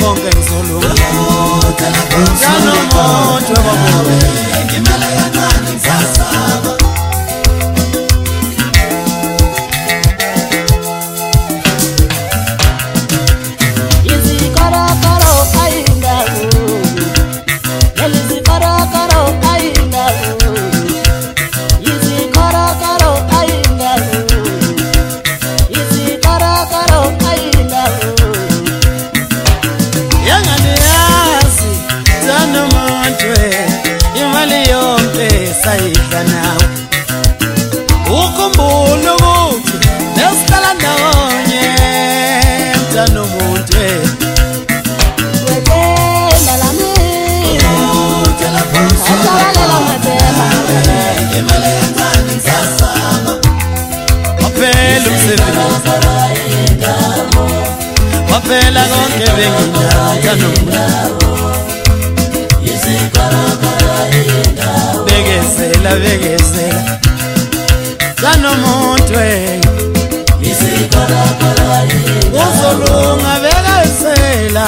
konke ngizolunga Tano moto babo ngimele kancane ngisasaba sayidla nawe ukhumbule ukuthi nesihlala ndawonye mntana umuntu wetela lami utela phonsi asalela mathema imali yancane ngisasaba waphela umsebenzi waphela konke benginalo mntana umuntu Begesela Tano muntu uzolunga begesela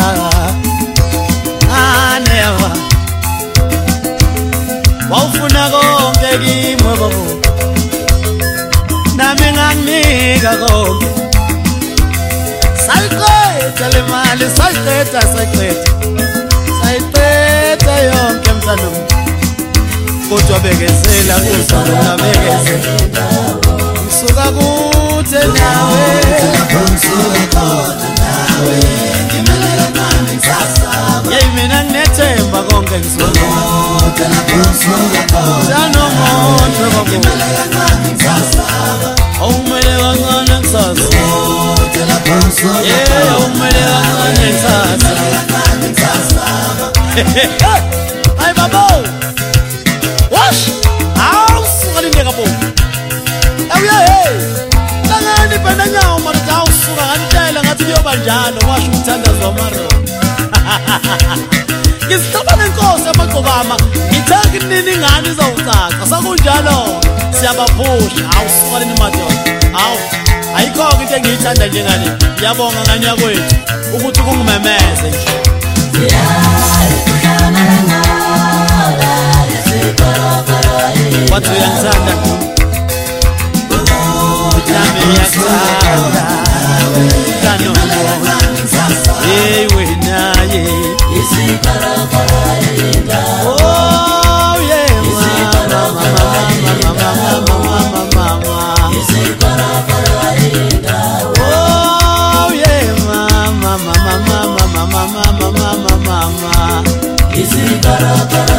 anewa wawufuna konke kimi babo nami nganginika konke sayiqeda le mali sayiqeda yonke mntana kodwa bekezela uzolunga bekezela ngisuka kude nawe ngisuka khona nawe ngimele kancane ngisasaba hey mina nginethemba konke ngizolunga Tano moto babo ngimele kancane ngisasaba awumele kancane ngisasaba yeah awumele kancane ngisasaba hey babo Wash! Au, sukali ndeka bo. Awuya hey. Langani bananyawo madoda awusuka kanjela ngathi kuyoba njalo washo ukuthandaza wamaro. Ngisithoba nenkosi amagcokama. Ngithanga nini ngani izawucaca. Sakunjalo siyabaphusha. Awu sukali ni madoda. Awu ayikho into engiyithanda njengale. Ngiyabonga nganya kwethu ukuthi kungimemeze nje. Watu yansanda Nami yansanda Kano Ewe naye Oh yeah mama Oh yeah mama